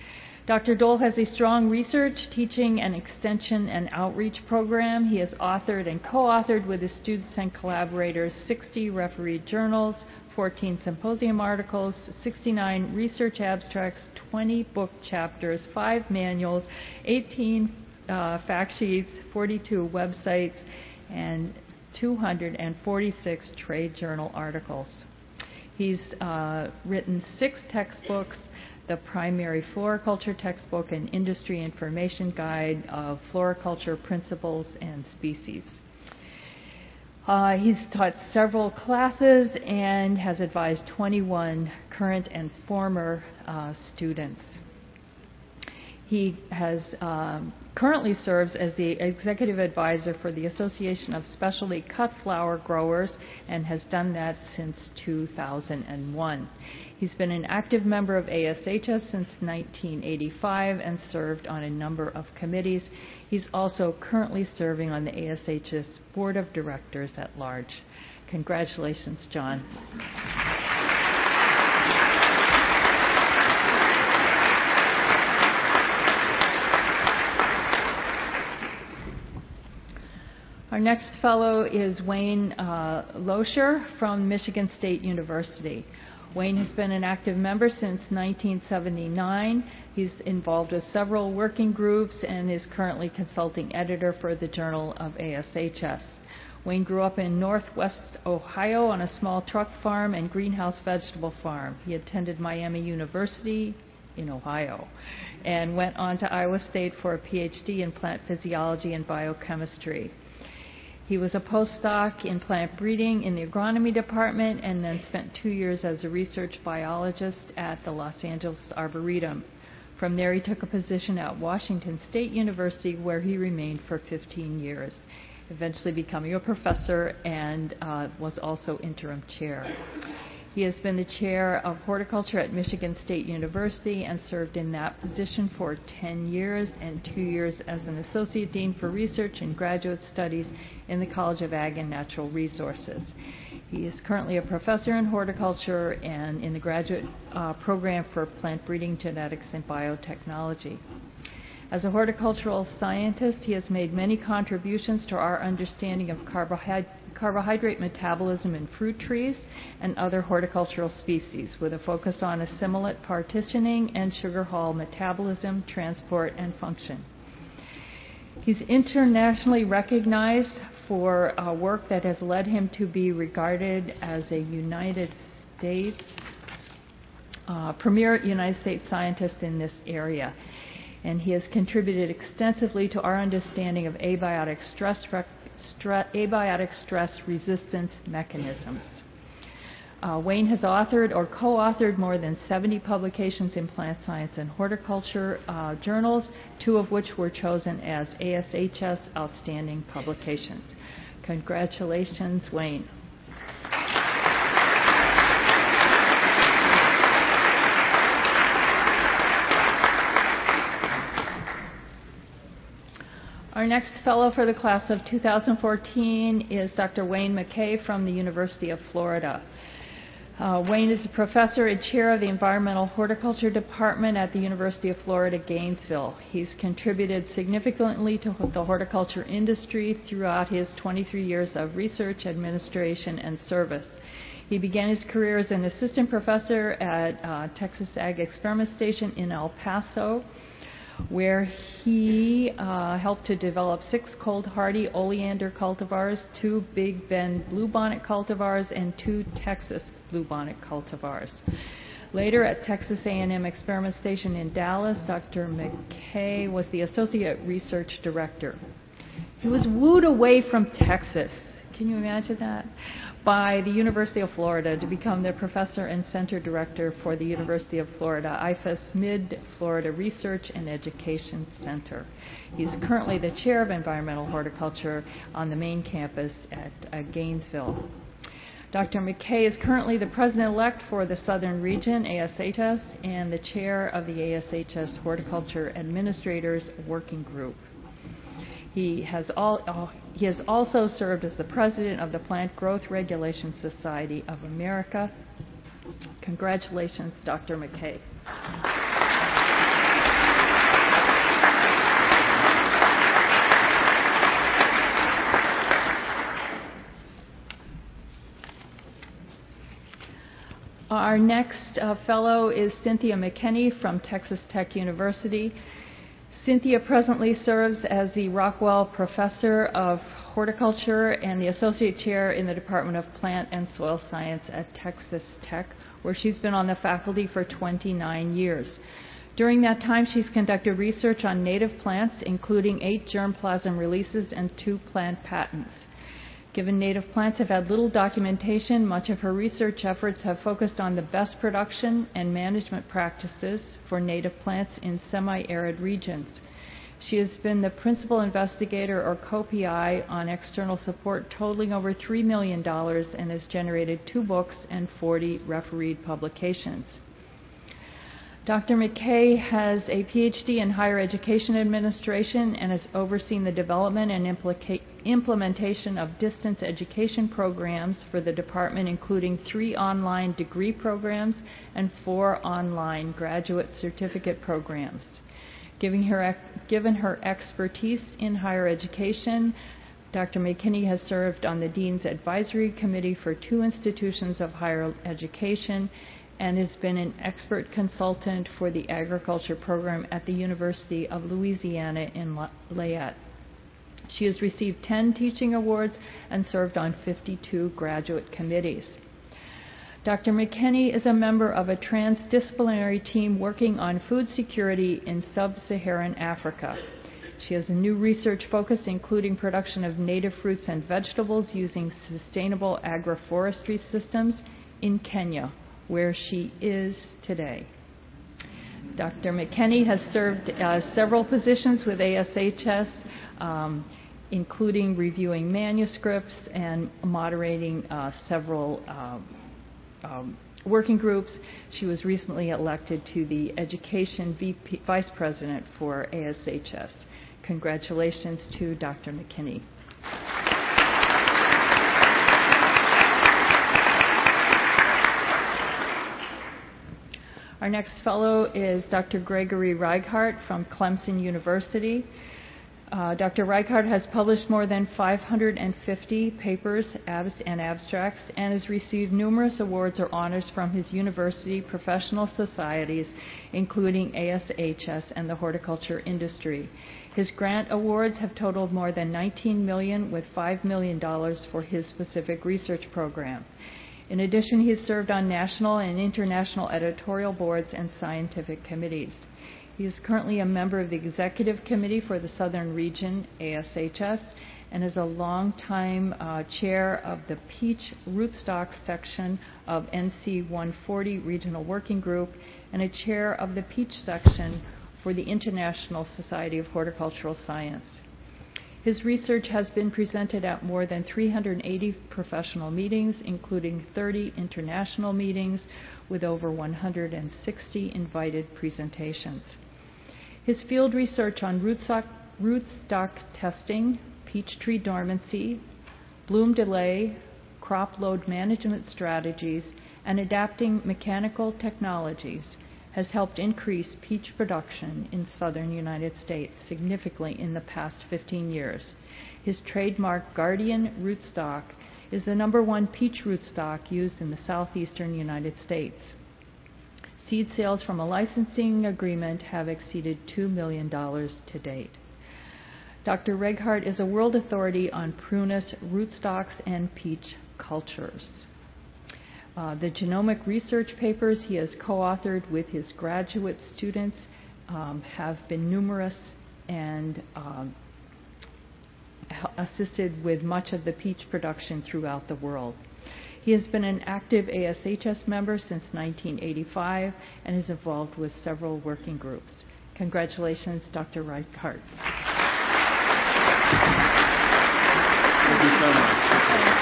Doctor Dole has a strong research, teaching, and extension and outreach program. He has authored and co-authored with his students and collaborators sixty refereed journals, fourteen symposium articles, sixty-nine research abstracts, twenty book chapters, five manuals, eighteen uh, fact sheets, forty-two websites, and two hundred forty-six trade journal articles. He's uh, written six textbooks, the primary floriculture textbook and industry information guide of floriculture principles and species. Uh, he's taught several classes and has advised twenty-one current and former uh, students. He has um, currently serves as the executive advisor for the Association of Specialty Cut Flower Growers and has done that since two thousand one. He's been an active member of A S H S since nineteen eighty-five and served on a number of committees. He's also currently serving on the A S H S Board of Directors at large. Congratulations, John. Our next fellow is Wayne uh, Loescher from Michigan State University. Wayne has been an active member since nineteen seventy-nine. He's involved with several working groups and is currently consulting editor for the Journal of A S H S. Wayne grew up in northwest Ohio on a small truck farm and greenhouse vegetable farm. He attended Miami University in Ohio and went on to Iowa State for a P H D in plant physiology and biochemistry. He was a postdoc in plant breeding in the agronomy department and then spent two years as a research biologist at the Los Angeles Arboretum. From there, he took a position at Washington State University, where he remained for fifteen years, eventually becoming a professor and uh, was also interim chair. He has been the chair of horticulture at Michigan State University and served in that position for ten years and two years as an associate dean for research and graduate studies in the College of Ag and Natural Resources. He is currently a professor in horticulture and in the graduate uh, program for plant breeding, genetics, and biotechnology. As a horticultural scientist, he has made many contributions to our understanding of carbohydrate carbohydrate metabolism in fruit trees and other horticultural species, with a focus on assimilate partitioning and sugar hull metabolism, transport, and function. He's internationally recognized for uh, work that has led him to be regarded as a United States, uh, premier United States scientist in this area. And he has contributed extensively to our understanding of abiotic stress rec- Stre- abiotic stress resistance mechanisms. Uh, Wayne has authored or co-authored more than seventy publications in plant science and horticulture uh, journals, two of which were chosen as A S H S Outstanding Publications. Congratulations, Wayne. Our next fellow for the class of two thousand fourteen is Doctor Wayne McKay from the University of Florida. Uh, Wayne is a professor and chair of the Environmental Horticulture Department at the University of Florida, Gainesville. He's contributed significantly to the horticulture industry throughout his twenty-three years of research, administration, and service. He began his career as an assistant professor at uh, Texas Ag Experiment Station in El Paso, where he uh, helped to develop six cold hardy oleander cultivars, two Big Bend bluebonnet cultivars, and two Texas bluebonnet cultivars. Later at Texas A and M Experiment Station in Dallas, Doctor McKay was the associate research director. He was wooed away from Texas, can you imagine that, by the University of Florida to become the professor and center director for the University of Florida I F A S Mid-Florida Research and Education Center. He's currently the chair of environmental horticulture on the main campus at uh, Gainesville. Doctor McKay is currently the president-elect for the Southern Region, A S H S, and the chair of the A S H S Horticulture Administrators Working Group. He has, all, uh, he has also served as the president of the Plant Growth Regulation Society of America. Congratulations, Doctor McKay. Our next uh, fellow is Cynthia McKinney from Texas Tech University. Cynthia presently serves as the Rockwell Professor of Horticulture and the Associate Chair in the Department of Plant and Soil Science at Texas Tech, where she's been on the faculty for twenty-nine years. During that time, she's conducted research on native plants, including eight germplasm releases and two plant patents. Given native plants have had little documentation, much of her research efforts have focused on the best production and management practices for native plants in semi-arid regions. She has been the principal investigator or co-P I on external support totaling over three million dollars and has generated two books and forty refereed publications. Doctor McKay has a P H D in Higher Education Administration and has overseen the development and implica- implementation of distance education programs for the department, including three online degree programs and four online graduate certificate programs. Given her, given her expertise in higher education, Doctor McKinney has served on the Dean's Advisory Committee for two institutions of higher education and has been an expert consultant for the agriculture program at the University of Louisiana in Lafayette. She has received ten teaching awards and served on fifty-two graduate committees. Doctor McKinney is a member of a transdisciplinary team working on food security in sub-Saharan Africa. She has a new research focus including production of native fruits and vegetables using sustainable agroforestry systems in Kenya, where she is today. Doctor McKinney has served uh, several positions with A S H S, um, including reviewing manuscripts and moderating uh, several uh, um, working groups. She was recently elected to the Education V P, Vice President for A S H S. Congratulations to Doctor McKinney. Our next fellow is Doctor Gregory Reichardt from Clemson University. Uh, Doctor Reichardt has published more than five hundred fifty papers abs and abstracts and has received numerous awards or honors from his university professional societies, including A S H S and the horticulture industry. His grant awards have totaled more than nineteen million dollars, with five million dollars for his specific research program. In addition, he has served on national and international editorial boards and scientific committees. He is currently a member of the Executive Committee for the Southern Region, A S H S, and is a longtime uh, chair of the Peach Rootstock section of N C one forty Regional Working Group and a chair of the Peach section for the International Society of Horticultural Science. His research has been presented at more than three hundred eighty professional meetings, including thirty international meetings, with over one hundred sixty invited presentations. His field research on rootstock, rootstock testing, peach tree dormancy, bloom delay, crop load management strategies, and adapting mechanical technologies has helped increase peach production in southern United States significantly in the past fifteen years. His trademark Guardian rootstock is the number one peach rootstock used in the southeastern United States. Seed sales from a licensing agreement have exceeded two million dollars to date. Doctor Reichardt is a world authority on prunus rootstocks and peach cultures. Uh, the genomic research papers he has co-authored with his graduate students um, have been numerous and um, assisted with much of the peach production throughout the world. He has been an active A S H S member since nineteen eighty-five and is involved with several working groups. Congratulations, Doctor Reichardt. Thank you so much.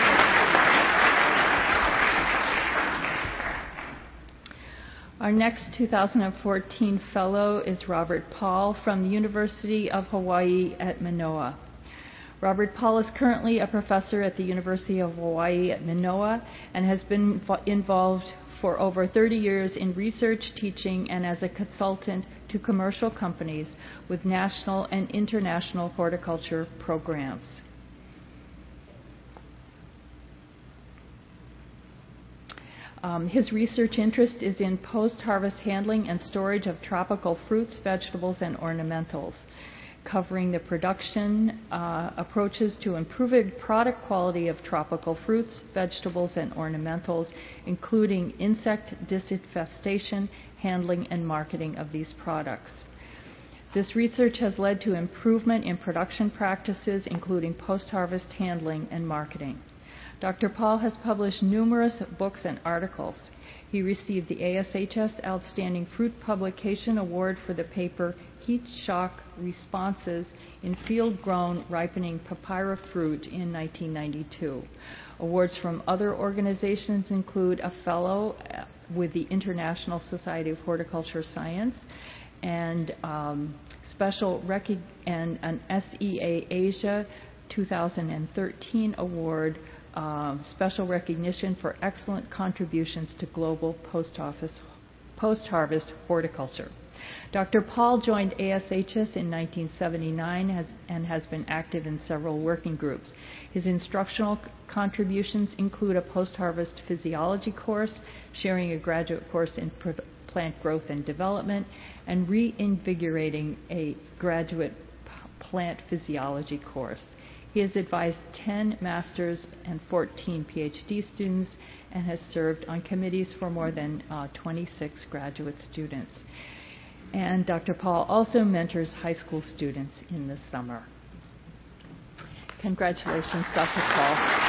Our next two thousand fourteen fellow is Robert Paul from the University of Hawaii at Manoa. Robert Paul is currently a professor at the University of Hawaii at Manoa and has been involved for over thirty years in research, teaching, and as a consultant to commercial companies with national and international horticulture programs. Um, his research interest is in post-harvest handling and storage of tropical fruits, vegetables, and ornamentals, covering the production uh, approaches to improving product quality of tropical fruits, vegetables, and ornamentals, including insect disinfestation, handling, and marketing of these products. This research has led to improvement in production practices, including post-harvest handling and marketing. Doctor Paul has published numerous books and articles. He received the A S H S Outstanding Fruit Publication Award for the paper Heat Shock Responses in Field-Grown Ripening Papaya Fruit in nineteen ninety-two. Awards from other organizations include a fellow with the International Society of Horticulture Science and um, special rec- and an S E A Asia two thousand thirteen award, uh, special recognition for excellent contributions to global post-office, post-harvest horticulture. Doctor Paul joined A S H S in nineteen seventy-nine has, and has been active in several working groups. His instructional c- contributions include a post-harvest physiology course, sharing a graduate course in pro- plant growth and development, and reinvigorating a graduate p- plant physiology course. He has advised ten master's and fourteen P H D students and has served on committees for more than uh, twenty-six graduate students. And Doctor Paul also mentors high school students in the summer. Congratulations, Doctor Paul.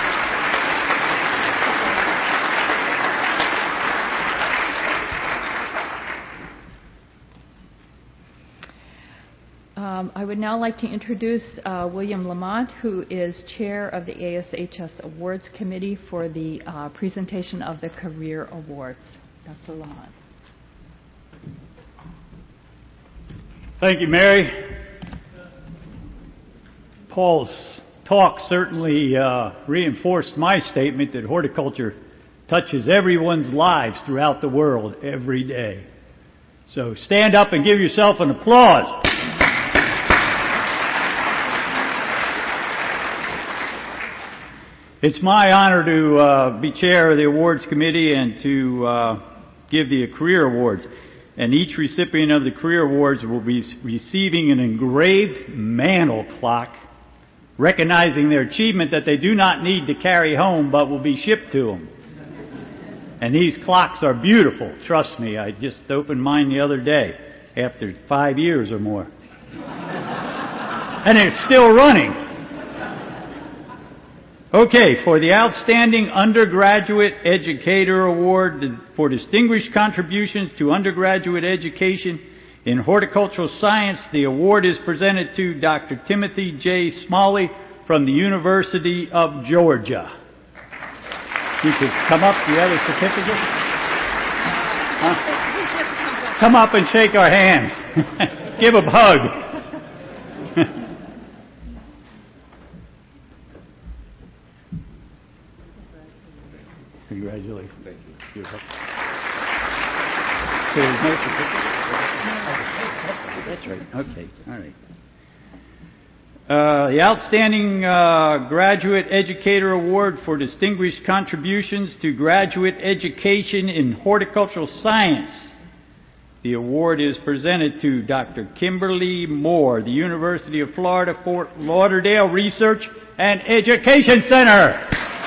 Um, I would now like to introduce uh, William Lamont, who is chair of the A S H S Awards Committee, for the uh, presentation of the Career Awards. Doctor Lamont. Thank you, Mary. Paul's talk certainly uh, reinforced my statement that horticulture touches everyone's lives throughout the world every day. So stand up and give yourself an applause. It's my honor to uh, be chair of the awards committee and to uh, give the career awards. And each recipient of the career awards will be receiving an engraved mantle clock recognizing their achievement that they do not need to carry home but will be shipped to them. And these clocks are beautiful. Trust me, I just opened mine the other day after five years or more. And it's still running. Okay, for the Outstanding Undergraduate Educator Award for distinguished contributions to undergraduate education in horticultural science, the award is presented to Doctor Timothy J. Smalley from the University of Georgia. You could come up, the other certificate. Huh? Come up and shake our hands. Give a hug. Congratulations. Thank you. So there's no certificate? That's right. Okay. All right. Uh, the Outstanding uh, Graduate Educator Award for distinguished contributions to graduate education in horticultural science. The award is presented to Doctor Kimberly Moore, the University of Florida Fort Lauderdale Research and Education Center.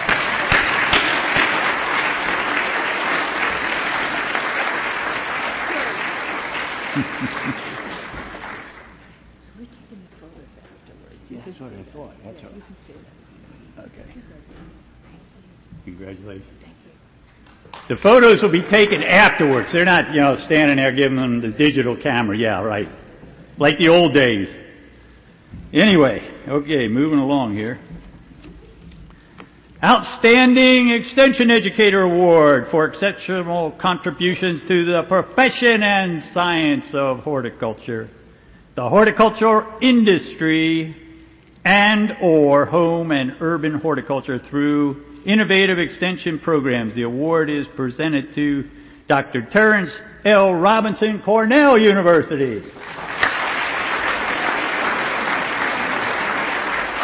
That's what I thought. That's all. Okay. Congratulations. The photos will be taken afterwards. They're not, you know, standing there giving them the digital camera. Yeah, right. Like the old days. Anyway, okay, moving along here. Outstanding Extension Educator Award for exceptional contributions to the profession and science of horticulture, the horticultural industry, and or home and urban horticulture through innovative extension programs. The award is presented to Doctor Terrence L. Robinson, Cornell University.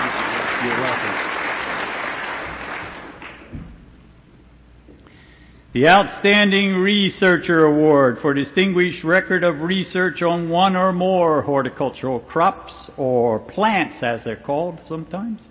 You're welcome. The The Outstanding Researcher Award for distinguished record of research on one or more horticultural crops, or plants as they're called sometimes,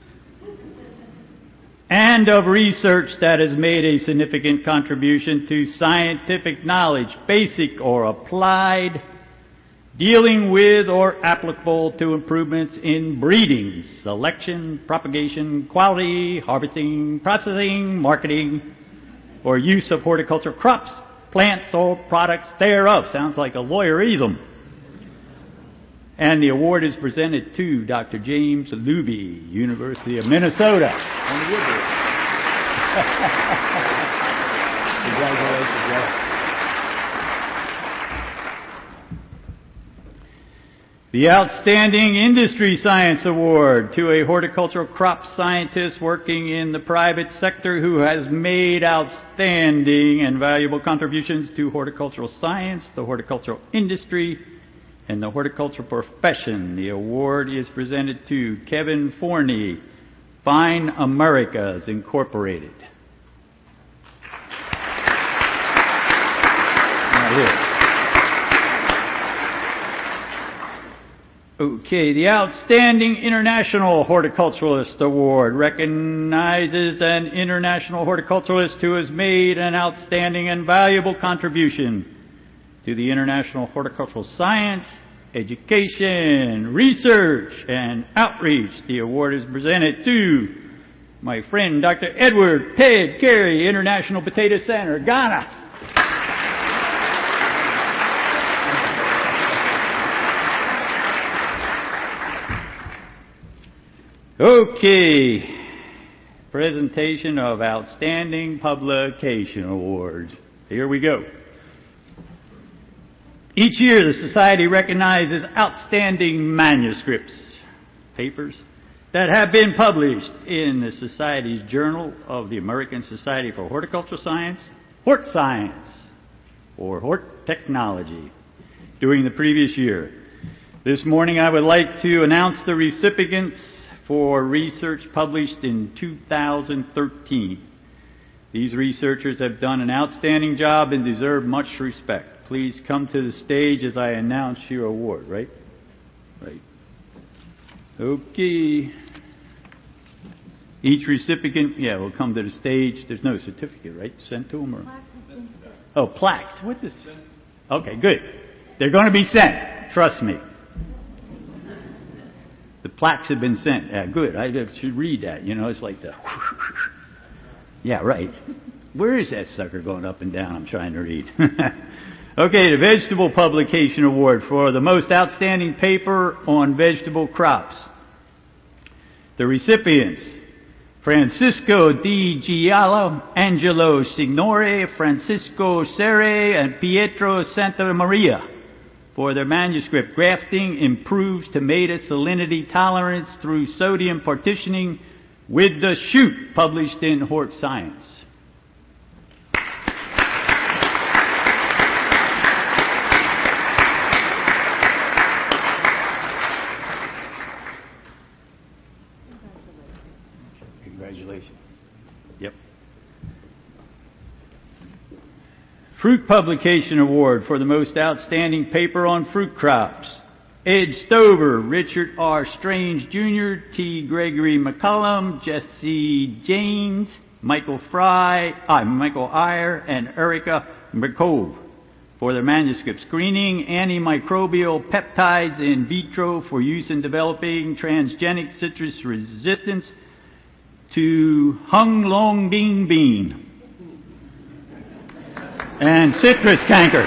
and of research that has made a significant contribution to scientific knowledge, basic or applied, dealing with or applicable to improvements in breeding, selection, propagation, quality, harvesting, processing, marketing, or use of horticultural crops, plants, or products thereof. Sounds like a lawyerism. And the award is presented to Doctor James Luby, University of Minnesota. On the Woodward. Congratulations, Joe. The Outstanding Industry Science Award to a horticultural crop scientist working in the private sector who has made outstanding and valuable contributions to horticultural science, the horticultural industry, and the horticultural profession. The award is presented to Kevin Forney, Fine Americas Incorporated. Now here. Okay, the Outstanding International Horticulturalist Award recognizes an international horticulturalist who has made an outstanding and valuable contribution to the international horticultural science, education, research, and outreach. The award is presented to my friend Doctor Edward Ted Carey, International Potato Center, Ghana. Okay, presentation of Outstanding Publication Awards. Here we go. Each year the Society recognizes outstanding manuscripts, papers, that have been published in the Society's Journal of the American Society for Horticultural Science, Hort Science, or Hort Technology, during the previous year. This morning I would like to announce the recipients for research published in two thousand thirteen. These researchers have done an outstanding job and deserve much respect. Please come to the stage as I announce your award, right? Right. Okay. Each recipient, yeah, will come to the stage. There's no certificate, right? Sent to them? Or? Oh, plaques. What is this? Okay, good. They're going to be sent. Trust me. The plaques have been sent. Yeah, good. I should read that. You know, it's like the... Yeah, right. Where is that sucker going up and down? I'm trying to read. Okay, the Vegetable Publication Award for the most outstanding paper on vegetable crops. The recipients: Francisco Di Giallo, Angelo Signore, Francisco Serre, and Pietro Santa Maria, for their manuscript, Grafting Improves Tomato Salinity Tolerance Through Sodium Partitioning with the Shoot, published in Hort Science. Congratulations. Yep. Fruit Publication Award for the most outstanding paper on fruit crops. Ed Stover, Richard R. Strange, Junior, T. Gregory McCullum, Jesse James, Michael Fry, uh, Michael Iyer, and Erica McCove for their manuscript, Screening Antimicrobial Peptides in Vitro for Use in Developing Transgenic Citrus Resistance to Hung Long Bean Bean and Citrus Canker.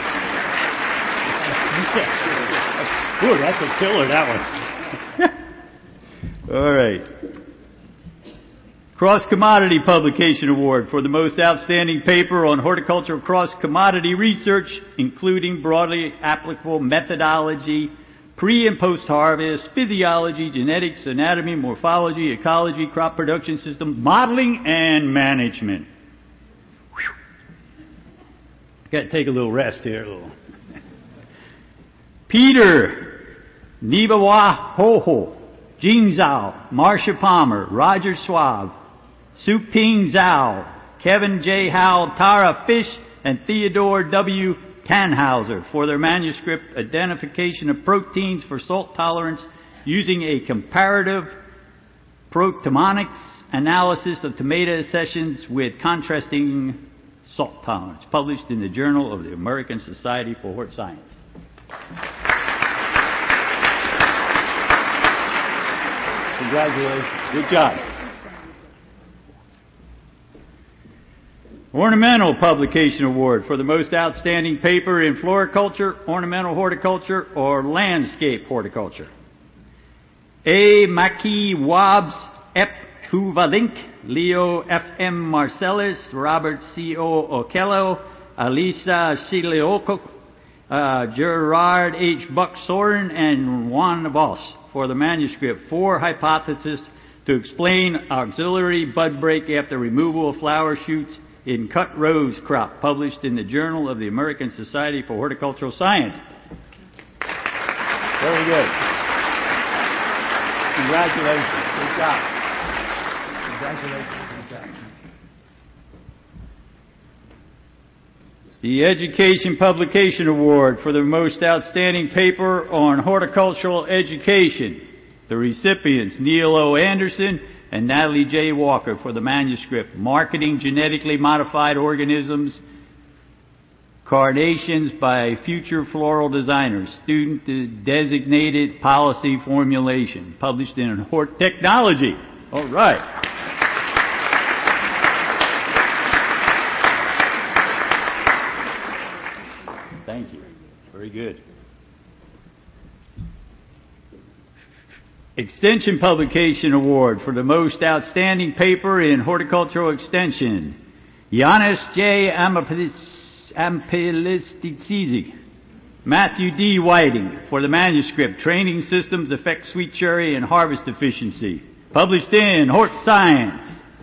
Ooh, that's a killer, that one. All right. Cross Commodity Publication Award for the most outstanding paper on horticultural cross-commodity research, including broadly applicable methodology, pre- and post-harvest, physiology, genetics, anatomy, morphology, ecology, crop production system, modeling, and management. Got to take a little rest here. A little. Peter Nibawa Hoho, Jing Zhao, Marcia Palmer, Roger Schwab, Su Ping Zhao, Kevin J. Howell, Tara Fish, and Theodore W. Tannhauser for their manuscript Identification of Proteins for Salt Tolerance using a Comparative Proteomics Analysis of Tomato Accessions with Contrasting Salt Tolerance, published in the Journal of the American Society for Hort Science. Congratulations. Good job. Ornamental Publication Award for the most outstanding paper in floriculture, ornamental horticulture, or landscape horticulture. A. Maki Wabs Ep Huvadink, Leo F M Marcellus, Robert C O Okello, Alisa Shilioko, uh, Gerard H. Buck Soren, and Juan Voss for the manuscript Four Hypotheses to Explain Auxiliary Bud Break After Removal of Flower Shoots in Cut Rose Crop, published in the Journal of the American Society for Horticultural Science. Very good. Congratulations. Good job. Congratulations. Good job. The Education Publication Award for the most outstanding paper on horticultural education. The recipients, Neil O. Anderson and Natalie J. Walker for the manuscript Marketing Genetically Modified Organisms, Carnations by Future Floral Designers, Student Designated Policy Formulation, published in Hort Technology. All right. Thank you. Very good. Extension Publication Award for the most outstanding paper in horticultural extension. Giannis J. Ampelistizzi. Matthew D. Whiting for the manuscript Training Systems Affect Sweet Cherry and Harvest Efficiency, published in Hort Science.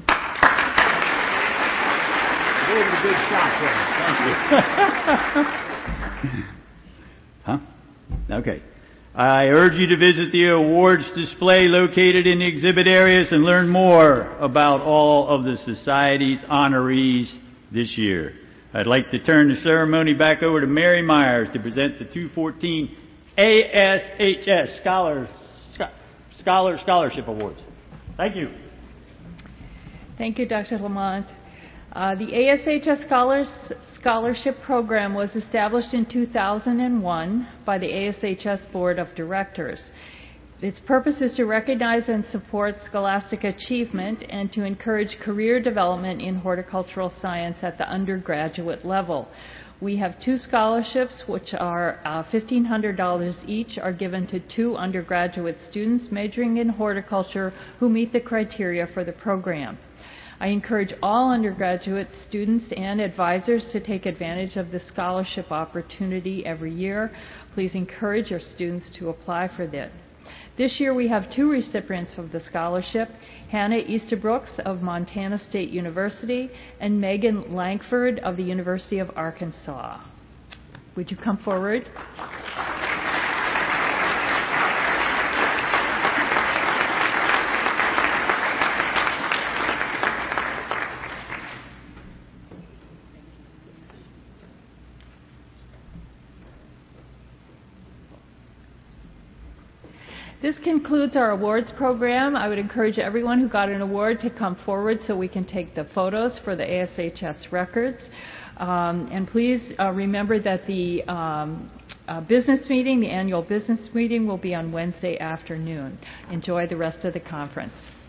Gave it a big shot there. Thank you. Huh? Okay. I urge you to visit the awards display located in the exhibit areas and learn more about all of the Society's honorees this year. I'd like to turn the ceremony back over to Mary Myers to present the two fourteen A S H S Scholar, Scholar Scholarship Awards. Thank you. Thank you, Doctor Lamont. Uh, the A S H S Scholars Scholarship Program was established in two thousand one by the A S H S Board of Directors. Its purpose is to recognize and support scholastic achievement and to encourage career development in horticultural science at the undergraduate level. We have two scholarships, which are uh, fifteen hundred dollars each, are given to two undergraduate students majoring in horticulture who meet the criteria for the program. I encourage all undergraduate students and advisors to take advantage of this scholarship opportunity every year. Please encourage your students to apply for this. This year we have two recipients of the scholarship, Hannah Easterbrooks of Montana State University and Megan Langford of the University of Arkansas. Would you come forward? This concludes our awards program. I would encourage everyone who got an award to come forward so we can take the photos for the A S H S records. Um, and please uh, remember that the um, uh, business meeting, the annual business meeting, will be on Wednesday afternoon. Enjoy the rest of the conference.